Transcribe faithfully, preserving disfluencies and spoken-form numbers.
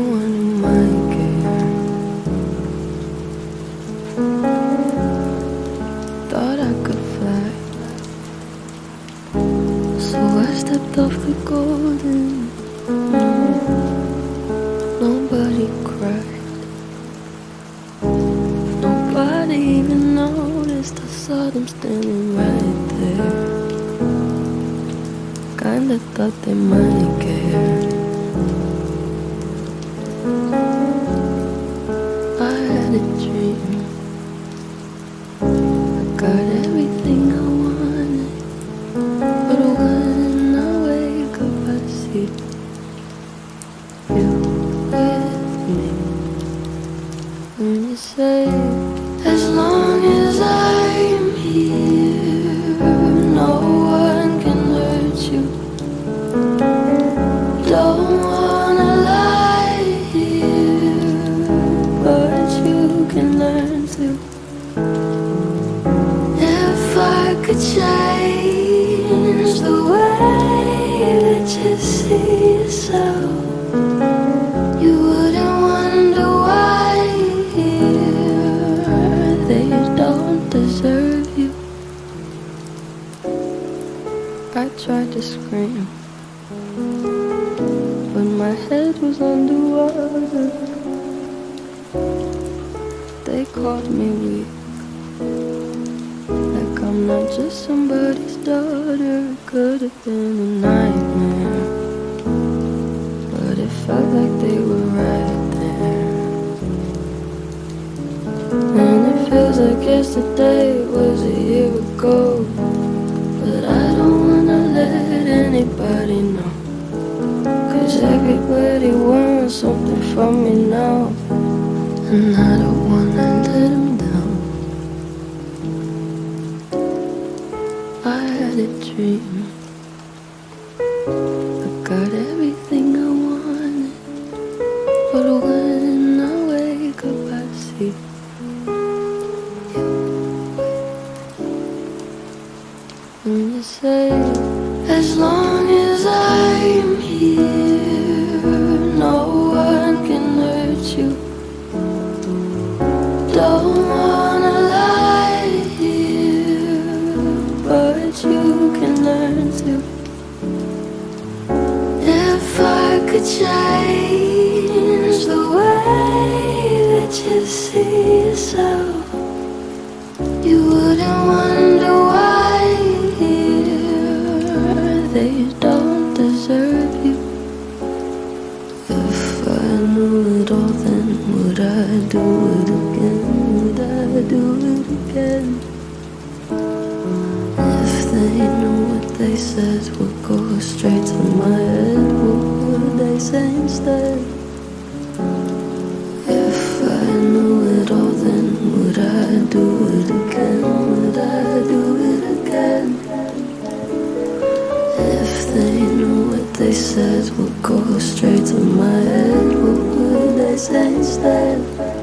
one who might care. Thought I could fly, so I stepped off the golden. Mm. Nobody cried, nobody even noticed. I saw them standing right there. Kinda thought they might care. I had a dream, I got everything I wanted, but when I wake up I see you with me. And you say, as long as I'm here, no one can hurt you. Don't wanna lie here, but you can learn to. If I could change the way that you see yourself, you wouldn't wonder why they don't deserve you. I tried to scream, but my head was underwater. They called me weak, like I'm not just somebody's daughter. Could have been a nightmare, but it felt like they were right there. And it feels like yesterday was a year ago, but I don't wanna let anybody know, 'cause everybody wants something from me now, and I don't wanna let them down. I had a dream, I got everything I wanted, but when I wake up I see you. And you say, as long as I'm here, no one can hurt you. Don't wanna lie here, but you can learn to. If I could change the way that you see yourself, you wouldn't wonder why they don't deserve you. If I knew it all, then would I do it again? Would I do it again? If they knew what they said would go straight to my head, what would they say instead? If I knew it all, then would I do it again? Would I do it again? If they knew what they said would go straight to my head, what would they say instead?